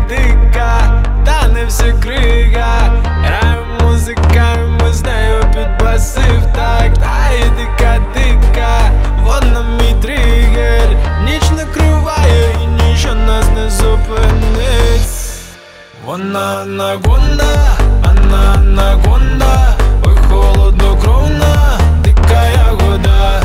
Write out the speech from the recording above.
дика, та не все крига. Граємо музика, і ми з нею під басив так. Та і дика, вона мій тригер. Ніч накриває і ніщо нас не зупинить. Вона анагонда, анагонда, ой холоднокровна, дика ягода.